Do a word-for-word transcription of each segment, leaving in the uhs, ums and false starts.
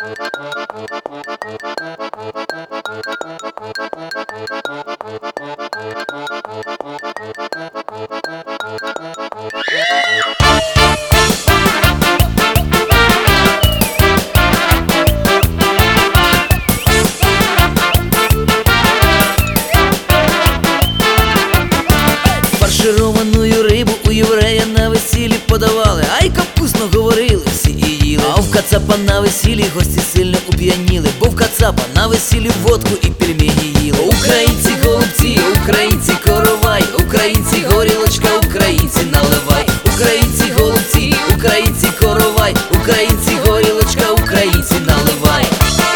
Фаршированую рибу у єврея на весіллі подавали, ай капусно говорили всі і їли. А в кацапа на весіллі гості сильно уп'яніли, бо в кацапа на весіллі водку і пельмені їли. Українці голубці, українці коровай, українці горілочка, українці наливай. Українці голубці, українці коровай, українці горілочка, українці наливай.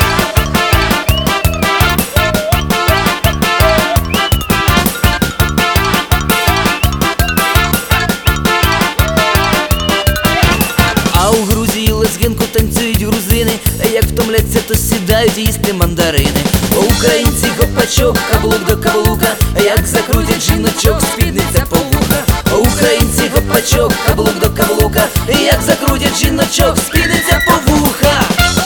А у Грузії лезгинку танцюють грузини, а як втомляться, то сідають їсти мандарини. Українці гопачок, каблук до каблука, а як закрутять жіночок, спідниця по вуха. Українці гопачок, каблук до каблука, а як закрутять жіночок, спідниця по вуха.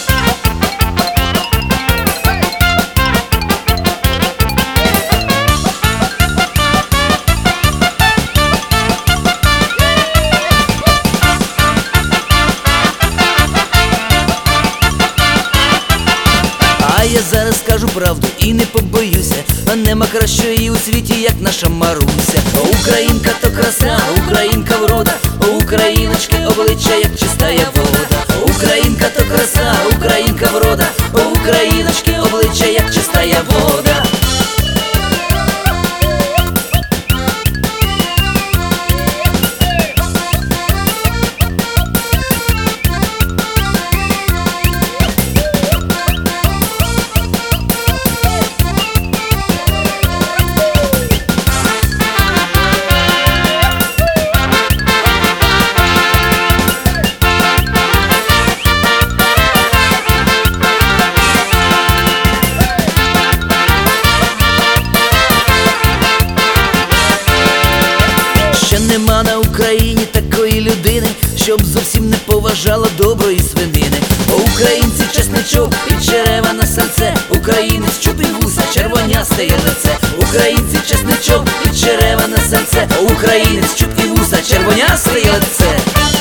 А я зараз скажу правду і не побоюся, а нема кращої у світі, як наша Маруся. Українка то краса, українка врода, україночки обличчя, як чистая вода. Українка то краса, українка врода, україночки обличчя, як чистая вода. Нема на Україні такої людини, щоб зовсім не поважала доброї свинини. Українці чесничок і черева на сальце, українець чубі вуса, червонясте є лице. Українці чесничок і черева на сальце, українець чубі вуса, червонясте є лице.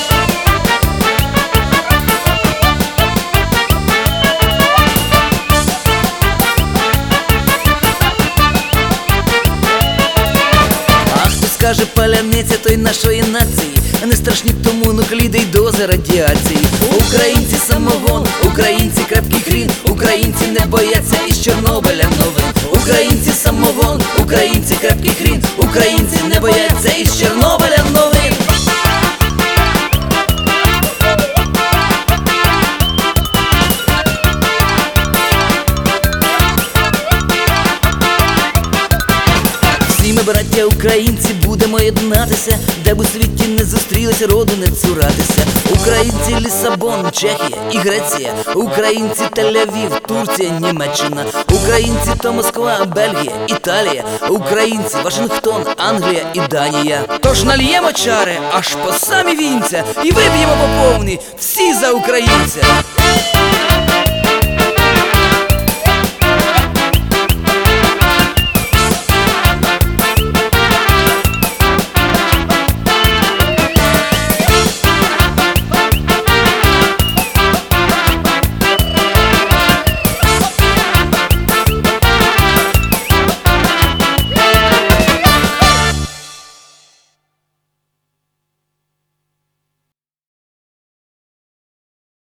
Каже паляниця той нашої нації, не страшні тому нукліди й дози радіації. Українці самогон, українці крепкий хрін, українці не бояться із Чорнобиля новин. Українці самогон, українці крепкий хрін, українці не бояться із Чорнобиля новин. Ми, браття українці, будемо єднатися, де б у світі не зустрілись, роду не цуратися. Українці Лісабон, Чехія і Греція, українці Тель-Авів, Турція, Німеччина, українці то Москва, Бельгія, Італія, українці Вашингтон, Англія і Данія. Тож нальємо чари аж по самі вінця і вип'ємо по повній всі за українця.